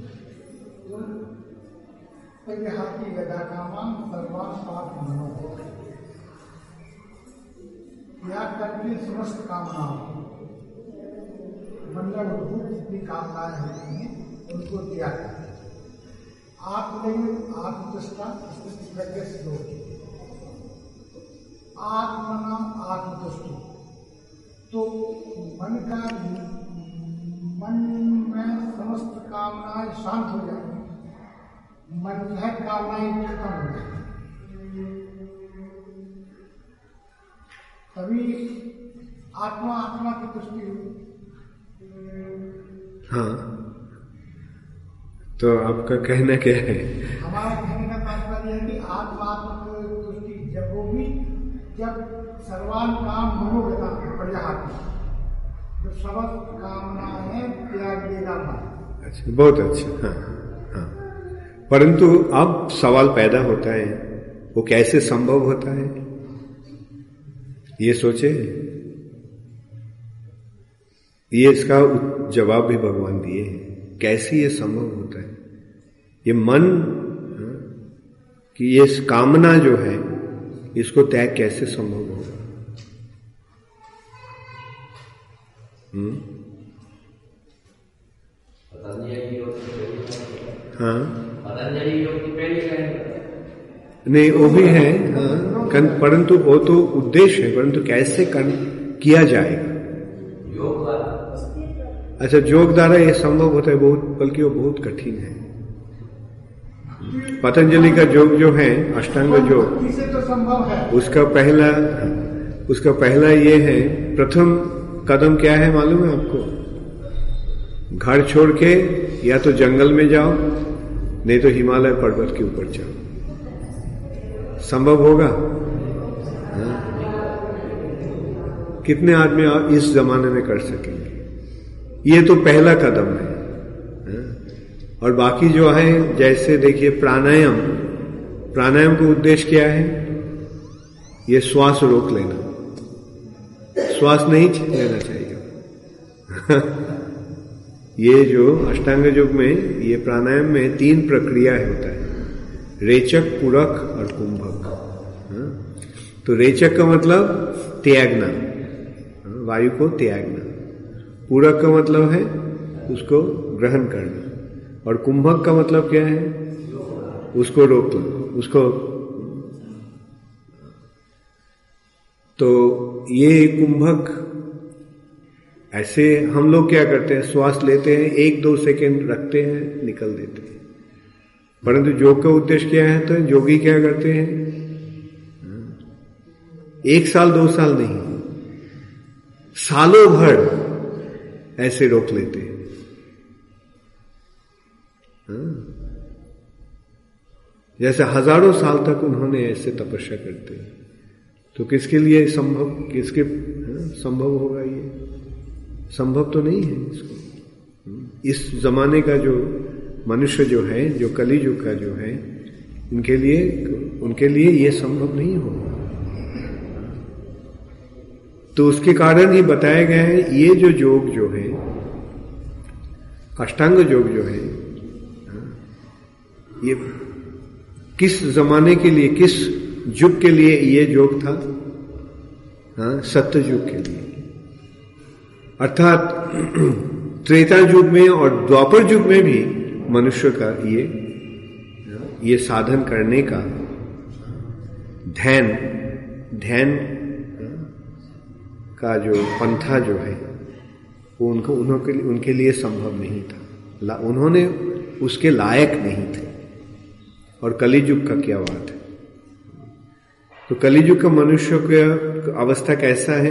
सर्वान पार्थ मनोगतान। त्याग करके समस्त कामनाओं मंडल भूत जितनी कामनाएं होती हैं उनको त्याग करते। आत्मदृष्टा स्थिति प्रज्ञ श्लोक आत्मना आत्मदृष्टि। तो मन में समस्त कामनाएं शांत हो जाएंगी, मन है कामनाएं खत्म हो जाएंगी, तभी आत्मा की दृष्टि हुई। हाँ, तो आपका कहना क्या है? हमारा कहने का तात्पर्य है कि आत्मा की दृष्टि जब होगी जब सर्वान काम मनोगता प्रजाति, जो समस्त कामनाएं त्याग देगा मन। अच्छा, बहुत अच्छा। हाँ हाँ, परंतु अब सवाल पैदा होता है, वो कैसे संभव होता है? ये सोचे, ये इसका जवाब भी भगवान दिए हैं, कैसे ये संभव होता है? ये मन की ये कामना जो है इसको त्याग कैसे संभव होगा? हाँ, नहीं वो भी है, हाँ, परंतु वो तो उद्देश्य है, परंतु कैसे किया जाएगा? अच्छा, योग द्वारा ये संभव होता है बहुत, बल्कि वो बहुत कठिन है। पतंजलि का योग जो है अष्टांग योग, तो संभव है। उसका पहला उसका पहला ये है, प्रथम कदम क्या है मालूम है आपको? घर छोड़ के या तो जंगल में जाओ, नहीं तो हिमालय पर्वत के ऊपर जाओ। संभव होगा? कितने आदमी इस जमाने में कर सकेंगे? ये तो पहला कदम है। और बाकी जो है, जैसे देखिए प्राणायाम, प्राणायाम का उद्देश्य क्या है? ये श्वास रोक लेना, श्वास नहीं लेना चाहिए। ये जो अष्टांग योग में, ये प्राणायाम में 3 प्रक्रिया होता है, रेचक, पूरक और कुंभक। तो रेचक का मतलब त्यागना, वायु को त्यागना। पूरक का मतलब है उसको ग्रहण करना, और कुंभक का मतलब क्या है? उसको रोकना, उसको। तो ये कुंभक, ऐसे हम लोग क्या करते हैं, श्वास लेते हैं, 1-2 सेकेंड रखते हैं, निकल देते हैं। परंतु योग का उद्देश्य क्या है? तो योगी क्या करते हैं, 1 साल 2 साल नहीं, सालों भर ऐसे रोक लेते हैं। जैसे हजारों साल तक उन्होंने ऐसे तपस्या करते हैं। तो किसके लिए संभव, किसके संभव होगा? ये संभव तो नहीं है इसको। इस जमाने का जो मनुष्य जो है, जो कलियुग का जो है, उनके लिए ये संभव नहीं होगा। तो उसके कारण ही बताया गया है, ये जो योग जो है, अष्टांग योग जो है, ये किस जमाने के लिए, किस युग के लिए ये योग था? सत्य युग के लिए। अर्थात त्रेता युग में और द्वापर युग में भी मनुष्य का ये साधन करने का ध्यान का जो पंथा जो है, वो उनके लिए संभव नहीं था। उन्होंने उसके लायक नहीं थे। और कलियुग का क्या बात है? तो कलियुग का मनुष्य का अवस्था कैसा है?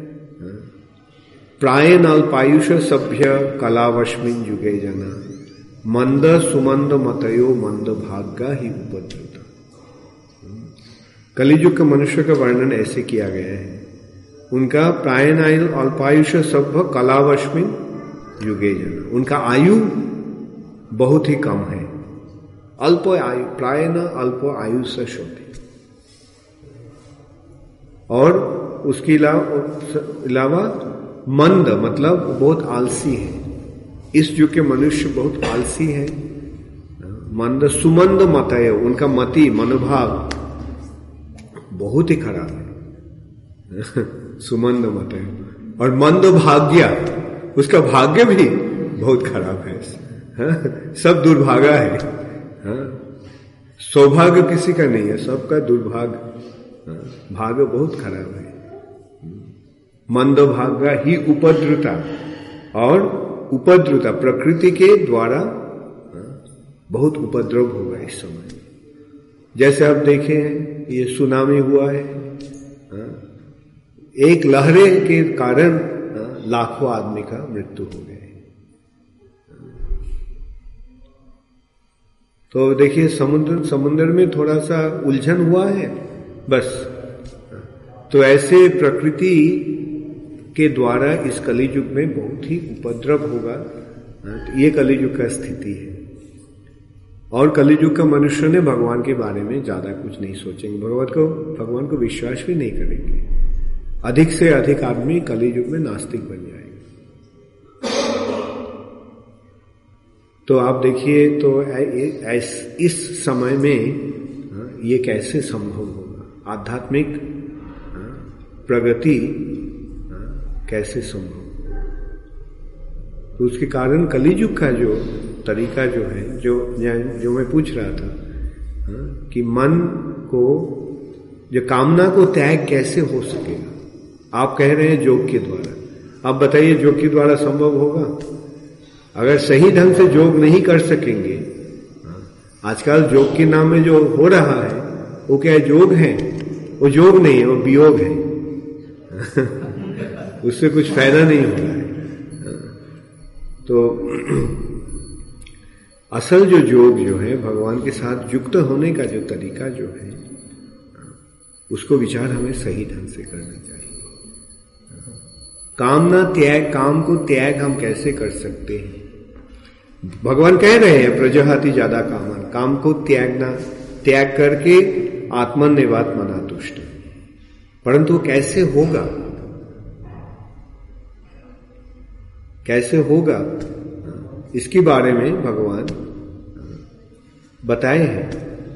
प्रायेण अल्पायुष सभ्य कलावश्मिन युगे जना, मंद सुमंद मतयो मंद भाग्य ही उपद्रुत। कलियुग का मनुष्य का वर्णन ऐसे किया गया है, उनका प्रायेण अल्पायुष सभ्य कलावश्मिन युगे जना, उनका आयु बहुत ही कम है। अल्प आयु, प्रायेण अल्प आयु से शोभे। और उसके अलावा मंद मतलब बहुत आलसी है। इस युग के मनुष्य बहुत आलसी है। मंद सुमंद मतय, उनका मति मनोभाव बहुत ही खराब है। सुमंद मतय। और मंद भाग्य, उसका भाग्य भी बहुत खराब है। सब दुर्भागा है। सौभाग्य किसी का नहीं है, सबका दुर्भाग्य, भाग्य बहुत खराब है। मंद भाग्य ही उपद्रुता, और उपद्रुता प्रकृति के द्वारा बहुत उपद्रव होगा इस समय। जैसे आप देखें, ये सुनामी हुआ है, एक लहरे के कारण लाखों आदमी का मृत्यु हो गया। तो देखिए समुद्र में थोड़ा सा उलझन हुआ है बस। तो ऐसे प्रकृति के द्वारा इस कलियुग में बहुत ही उपद्रव होगा। तो ये कलियुग का स्थिति है। और कलियुग का मनुष्य ने भगवान के बारे में ज्यादा कुछ नहीं सोचेंगे, भगवान को विश्वास भी नहीं करेंगे। अधिक से अधिक आदमी कलियुग में नास्तिक बन जाएंगे। तो आप देखिए, तो इस समय में ये कैसे संभव होगा? आध्यात्मिक प्रगति कैसे संभव? तो उसके कारण कलियुग का जो तरीका जो है, जो मैं पूछ रहा था कि मन को, जो कामना को त्याग कैसे हो सकेगा? आप कह रहे हैं योग के द्वारा। आप बताइए, योग के द्वारा संभव होगा? अगर सही ढंग से योग नहीं कर सकेंगे, आजकल योग के नाम में जो हो रहा है वो क्या योग है? वो योग नहीं है, वो वियोग है। उससे कुछ फायदा नहीं हो रहा है। तो असल जो योग जो है, भगवान के साथ युक्त होने का जो तरीका जो है, उसको विचार हमें सही ढंग से करना चाहिए। कामना त्याग, काम को त्याग हम कैसे कर सकते हैं? भगवान कह रहे हैं प्रजहाति ज्यादा कामन, काम को त्याग करके आत्मनिर्वात्मना तुष्ट। परंतु कैसे होगा? कैसे होगा इसके बारे में भगवान बताए हैं।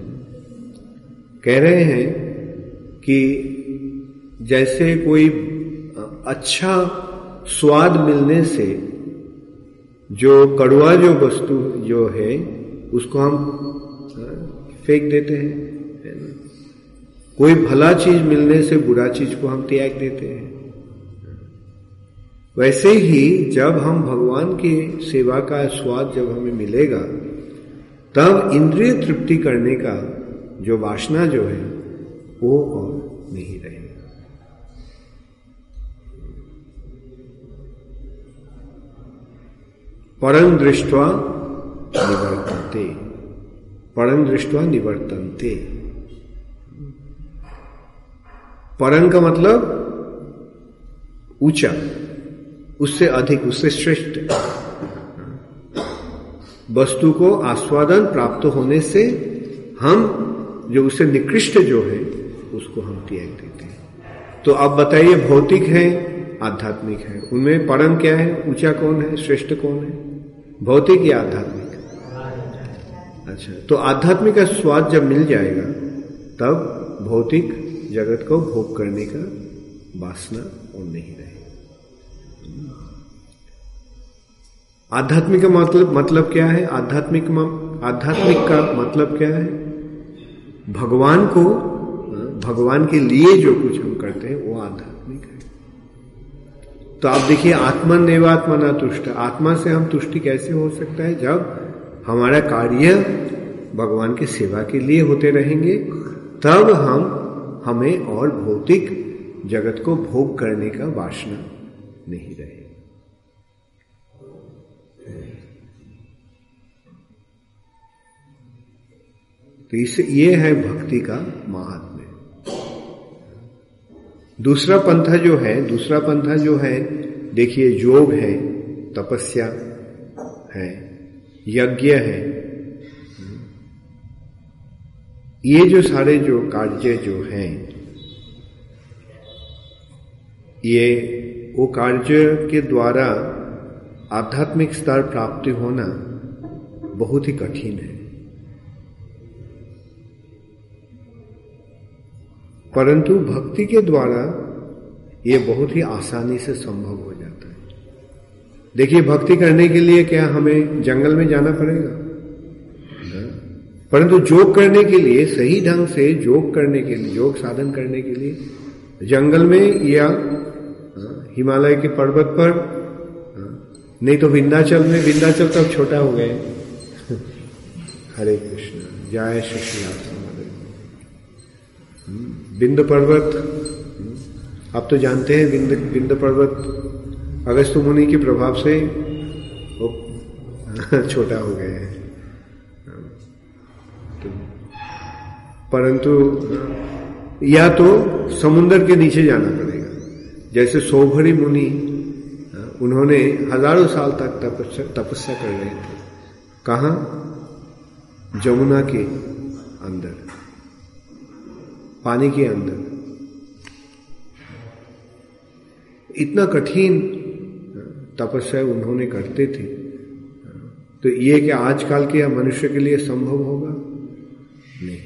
कह रहे हैं कि जैसे कोई अच्छा स्वाद मिलने से जो कड़वा जो वस्तु जो है उसको हम फेंक देते हैं, कोई भला चीज मिलने से बुरा चीज को हम त्याग देते हैं, वैसे ही जब हम भगवान की सेवा का स्वाद जब हमें मिलेगा, तब इंद्रिय तृप्ति करने का जो वासना जो है वो और नहीं रहेगा। परं दृष्ट्वा निवर्तन्ते, परं दृष्ट्वा निवर्तन्ते। परं का मतलब ऊंचा, उससे अधिक, उससे श्रेष्ठ वस्तु को आस्वादन प्राप्त होने से हम जो उससे निकृष्ट जो है उसको हम त्याग देते हैं। तो अब बताइए, भौतिक है आध्यात्मिक है, उनमें परम क्या है? ऊंचा कौन है, श्रेष्ठ कौन है? भौतिक या आध्यात्मिक? अच्छा, तो आध्यात्मिक का स्वाद जब मिल जाएगा तब भौतिक जगत को भोग करने का वासना और नहीं रहेगा। आध्यात्मिक का मतलब क्या है? आध्यात्मिक का मतलब क्या है? भगवान को, भगवान के लिए जो कुछ हम करते हैं वो आध्यात्मिक है। तो आप देखिए, आत्मनिर्वात्मना तुष्ट, आत्मा से हम तुष्टि कैसे हो सकता है? जब हमारा कार्य भगवान की सेवा के लिए होते रहेंगे, तब हमें और भौतिक जगत को भोग करने का वासना नहीं रहेगा। तो इसे ये है भक्ति का महात्म्य। दूसरा पंथा जो है, देखिए, योग है, तपस्या है, यज्ञ है, ये जो सारे जो कार्य जो हैं, ये वो कार्य के द्वारा आध्यात्मिक स्तर प्राप्ति होना बहुत ही कठिन है, परंतु भक्ति के द्वारा ये बहुत ही आसानी से संभव हो जाता है। देखिए, भक्ति करने के लिए क्या हमें जंगल में जाना पड़ेगा? परंतु योग करने के लिए, सही ढंग से योग करने के लिए, योग साधन करने के लिए जंगल में या हिमालय के पर्वत पर, नहीं तो विंध्याचल में, विंध्याचल तब छोटा हो गए। हरे कृष्ण, जय श्री कृष्ण। विंध्य पर्वत, आप तो जानते हैं विंध्य पर्वत अगस्त्य मुनि के प्रभाव से वो छोटा हो गए हैं। परंतु या तो समुद्र के नीचे जाना पड़ेगा, जैसे सौभरी मुनि, उन्होंने हजारों साल तक तपस्या कर रहे थे। कहाँ? जमुना के अंदर, पानी के अंदर। इतना कठिन तपस्या उन्होंने करते थे। तो ये क्या आजकल के मनुष्य के लिए संभव होगा? नहीं।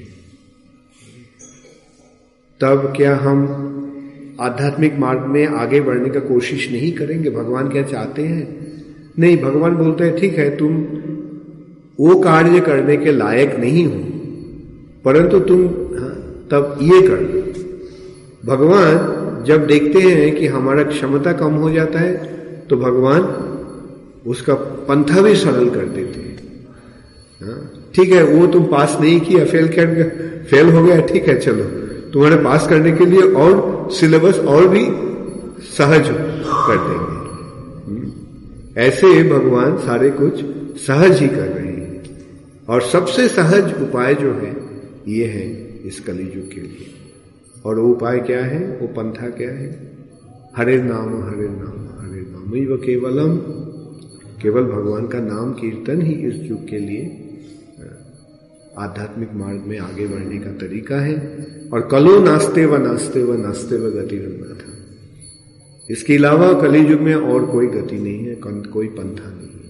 तब क्या हम आध्यात्मिक मार्ग में आगे बढ़ने का कोशिश नहीं करेंगे? भगवान क्या चाहते हैं? नहीं, भगवान बोलते हैं ठीक है, तुम वो कार्य करने के लायक नहीं हो, परंतु तुम तब ये कर लो। भगवान जब देखते हैं कि हमारा क्षमता कम हो जाता है, तो भगवान उसका पंथा भी सरल कर देते हैं। ठीक है, वो तुम पास नहीं किया, फेल हो गया, ठीक है, चलो तुम्हारे पास करने के लिए और सिलेबस और भी सहज कर देंगे। ऐसे भगवान सारे कुछ सहज ही कर रहे हैं, और सबसे सहज उपाय जो है ये है इस कलियुग के लिए। और वो उपाय क्या है, वो पंथा क्या है? हरे नाम हरे नाम हरे नाम ही वो केवलम, केवल भगवान का नाम कीर्तन ही इस युग के लिए आध्यात्मिक मार्ग में आगे बढ़ने का तरीका है। और कलो नास्ते व नास्ते व नास्ते व गति रंगा था। इसके अलावा कलियुग में और कोई गति नहीं है, कोई पंथा नहीं है।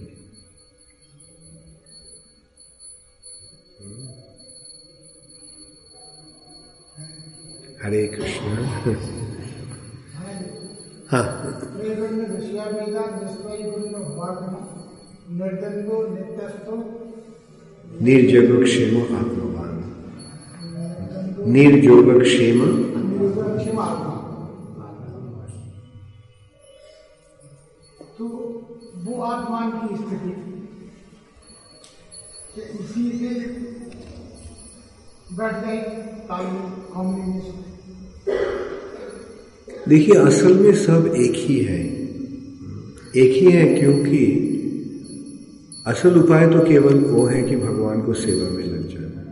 हरे कृष्ण। हाँ, निर्जोगक्षेम आत्मवान, निर्जोगक्षेम। तो वो आत्मान की स्थिति इसी से बैठ गए कम्युनिस्ट। देखिए, असल में सब एक ही है, एक ही है, क्योंकि असल उपाय तो केवल वो है कि भगवान को सेवा में लग जाना।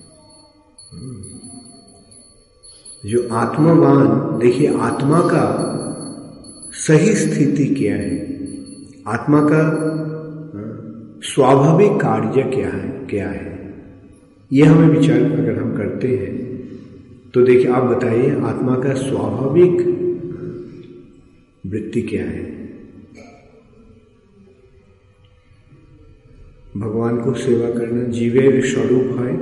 जो आत्मवान, देखिए आत्मा का सही स्थिति क्या है, आत्मा का स्वाभाविक कार्य क्या है, यह हमें विचार अगर हम करते हैं तो देखिए, आप बताइए आत्मा का स्वाभाविक वृत्ति क्या है? भगवान को सेवा करना, जीवे स्वरूप है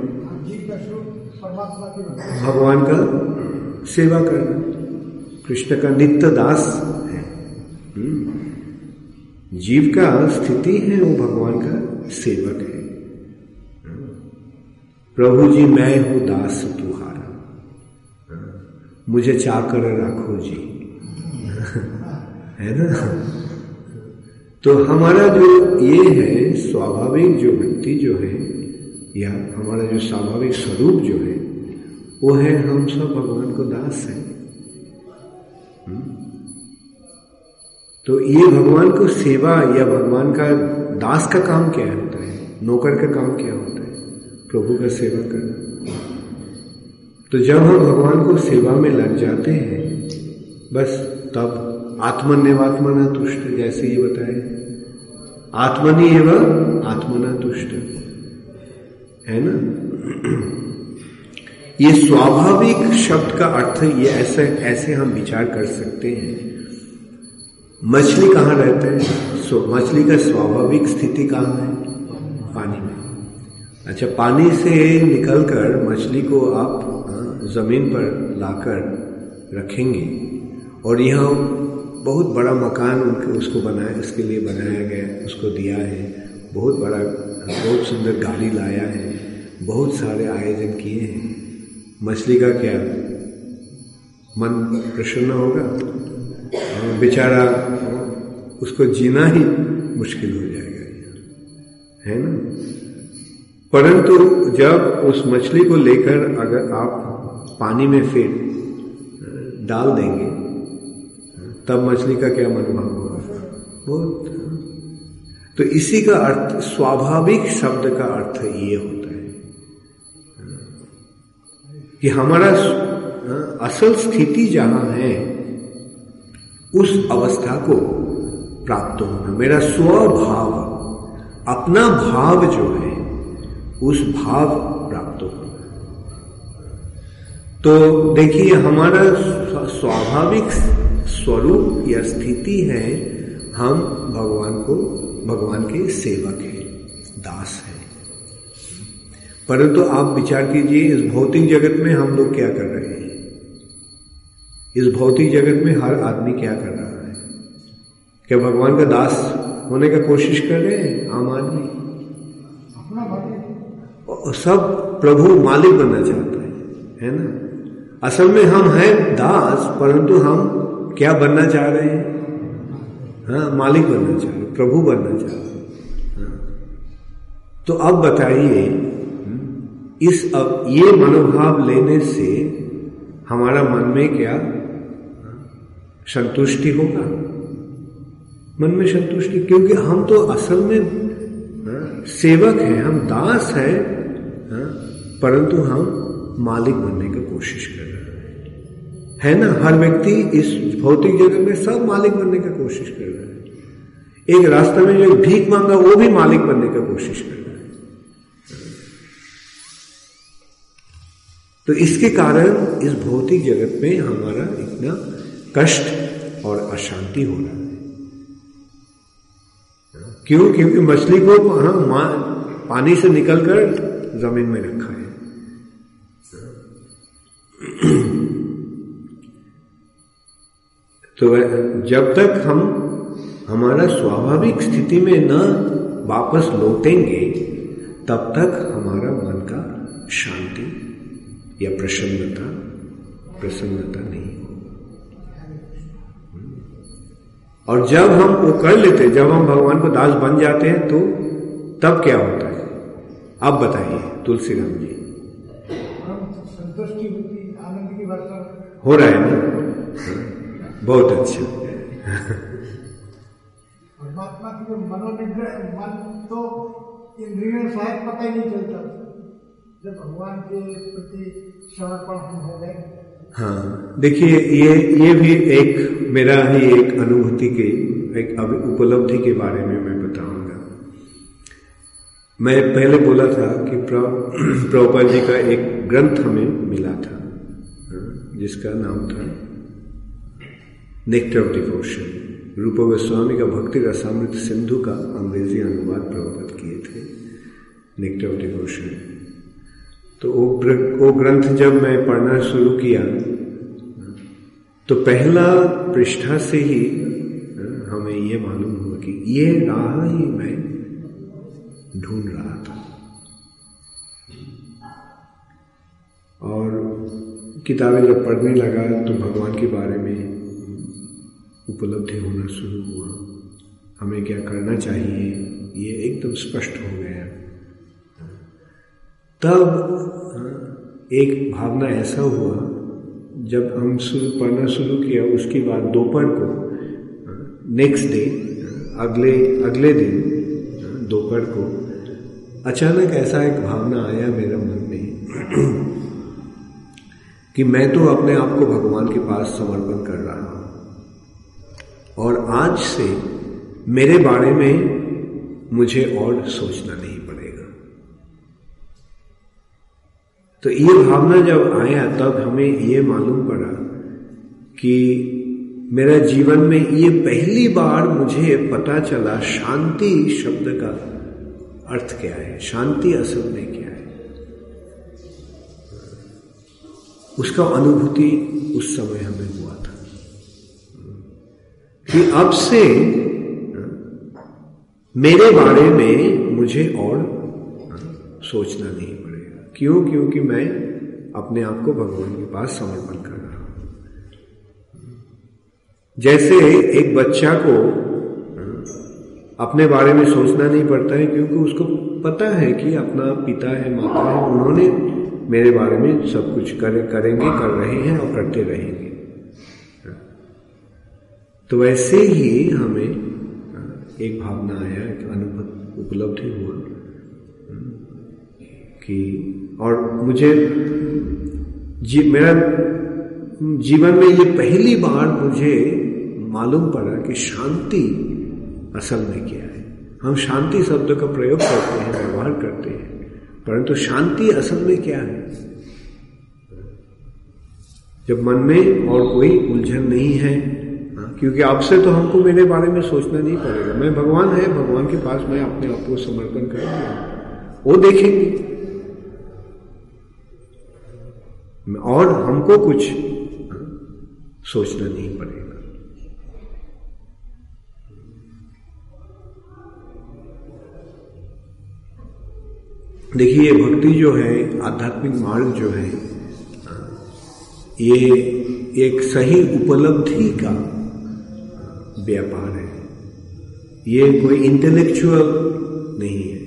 भगवान का सेवा करना, कृष्ण का नित्य दास है। जीव का स्थिति है वो भगवान का सेवक है। प्रभु जी मैं हूं दास तुम्हारा, मुझे चाकर राखो जी, है ना। तो हमारा जो ये है स्वाभाविक जो वृत्ति जो है, या हमारा जो स्वाभाविक स्वरूप जो है, वो है हम सब भगवान को दास हैं। तो ये भगवान को सेवा या भगवान का दास का काम क्या होता है, नौकर का काम क्या होता है? प्रभु का सेवा करना। तो जब हम भगवान को सेवा में लग जाते हैं, बस तब आत्मन्यवात्मना तुष्ट, जैसे ये बताए, आत्मनि एवं आत्मना तुष्ट, है ना। ये स्वाभाविक शब्द का अर्थ ये ऐसे हम विचार कर सकते हैं। मछली कहाँ रहता है? मछली का स्वाभाविक स्थिति कहाँ है? पानी में। अच्छा, पानी से निकलकर मछली को आप जमीन पर लाकर रखेंगे, और यहाँ बहुत बड़ा मकान उसको बनाया, इसके लिए बनाया गया, उसको दिया है, बहुत बड़ा, बहुत सुंदर गाड़ी लाया है, बहुत सारे आयोजन किए हैं। मछली का क्या मन प्रसन्न होगा? बेचारा उसको जीना ही मुश्किल हो जाएगा, है ना। परंतु जब उस मछली को लेकर अगर आप पानी में फिर डाल देंगे, तब मछली का क्या मनोभाव होगा? बहुत। तो इसी का अर्थ, स्वाभाविक शब्द का अर्थ ये होता है कि हमारा असल स्थिति जहां है उस अवस्था को प्राप्त होना, मेरा स्वभाव, अपना भाव जो है उस भाव प्राप्त होना। तो देखिए, हमारा स्वाभाविक स्वरूप या स्थिति है, हम भगवान के सेवक हैं, दास हैं। परंतु आप विचार कीजिए, इस भौतिक जगत में हम लोग क्या कर रहे हैं? इस भौतिक जगत में हर आदमी क्या कर रहा है? क्या भगवान का दास होने का कोशिश कर रहे हैं? आम आदमी सब प्रभु मालिक बनना चाहता है ना। असल में हम हैं दास, परंतु हम क्या बनना चाह रहे हैं? हाँ, मालिक बनना चाह रहे, प्रभु बनना चाह रहे। तो अब बताइए, ये मनोभाव लेने से हमारा मन में क्या संतुष्टि होगा, मन में संतुष्टि, क्योंकि हम तो असल में सेवक हैं, हम दास हैं, परंतु हम मालिक बनने की कोशिश कर रहे है ना। हर व्यक्ति इस भौतिक जगत में सब मालिक बनने की कोशिश कर रहा है। एक रास्ते में जो भीख मांगा वो भी मालिक बनने की कोशिश कर रहा है। तो इसके कारण इस भौतिक जगत में हमारा इतना कष्ट और अशांति हो रहा है। क्यों? क्योंकि मछली को पानी से निकलकर जमीन में रखा है। तो जब तक हम हमारा स्वाभाविक स्थिति में न वापस लौटेंगे तब तक हमारा मन का शांति या प्रसन्नता नहीं होगी। और जब हम वो कर लेते, जब हम भगवान को दास बन जाते हैं तो तब क्या होता है? आप बताइए तुलसीराम जी। संतुष्टि होती, आनंद की वर्षा हो रहा है ना? बहुत अच्छा। परमात्मा की जो मनोनिग्रह, मन तो इंद्रियों शायद पता ही नहीं चलता जब भगवान के प्रति समर्पण हम हो गए। हाँ, देखिए ये भी एक मेरा ही एक अनुभूति के एक उपलब्धि के बारे में मैं बताऊंगा। मैं पहले बोला था कि प्रभुपाद जी का एक ग्रंथ हमें मिला था जिसका नाम था नेक्टर ऑफ डिवोशन। रूप गोस्वामी का भक्ति रसामृत सिंधु का अंग्रेजी अनुवाद प्रभुपाद किए थे, नेक्टर ऑफ डिवोशन। तो वो ग्रंथ जब मैं पढ़ना शुरू किया तो पहला पृष्ठा से ही हमें ये मालूम हुआ कि ये राह ही मैं ढूंढ रहा था। और किताबें जब पढ़ने लगा तो भगवान के बारे में उपलब्धि होना शुरू हुआ, हमें क्या करना चाहिए ये एकदम स्पष्ट हो गया। तब एक भावना ऐसा हुआ, जब हम पढ़ना शुरू किया उसके बाद दोपहर को नेक्स्ट डे अगले दिन दोपहर को अचानक ऐसा एक भावना आया मेरे मन में कि मैं तो अपने आप को भगवान के पास समर्पण कर रहा हूं और आज से मेरे बारे में मुझे और सोचना नहीं पड़ेगा। तो ये भावना जब आया तब हमें ये मालूम पड़ा कि मेरा जीवन में ये पहली बार मुझे पता चला शांति शब्द का अर्थ क्या है, शांति असल में क्या है। उसका अनुभूति उस समय हमें हुआ था कि अब से मेरे बारे में मुझे और सोचना नहीं पड़ेगा। क्यों? क्योंकि मैं अपने आप को भगवान के पास समर्पण कर रहा हूं। जैसे एक बच्चा को अपने बारे में सोचना नहीं पड़ता है क्योंकि उसको पता है कि अपना पिता है, माता है, उन्होंने मेरे बारे में सब कुछ करेंगे, कर रहे हैं और करते रहेंगे। तो वैसे ही हमें एक भावना आया, एक अनुभव उपलब्धि हुआ कि और मुझे मेरा जीवन में ये पहली बार मुझे मालूम पड़ा कि शांति असल में क्या है। हम शांति शब्द का प्रयोग करते हैं, व्यवहार करते हैं, परंतु शांति असल में क्या है। जब मन में और कोई उलझन नहीं है, क्योंकि आपसे तो हमको मेरे बारे में सोचना नहीं पड़ेगा। मैं भगवान है, भगवान के पास मैं अपने आप को समर्पण कर दिया, वो देखेंगे और हमको कुछ सोचना नहीं पड़ेगा। देखिए ये भक्ति जो है, आध्यात्मिक मार्ग जो है, ये एक सही उपलब्धि का व्यापार है। ये कोई इंटेलेक्चुअल नहीं है,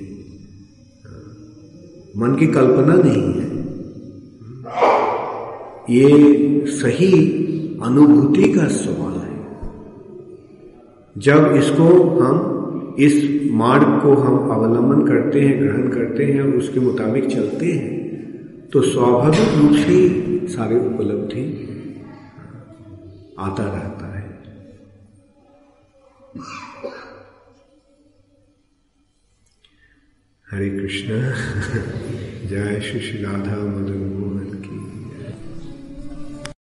मन की कल्पना नहीं है। ये सही अनुभूति का सवाल है। जब इसको हम इस मार्ग को हम अवलंबन करते हैं, ग्रहण करते हैं, उसके मुताबिक चलते हैं, तो स्वाभाविक रूप से सारे उपलब्धि आता रहता है। हरे कृष्णा। जय श्री श्री राधा मदन मोहन की।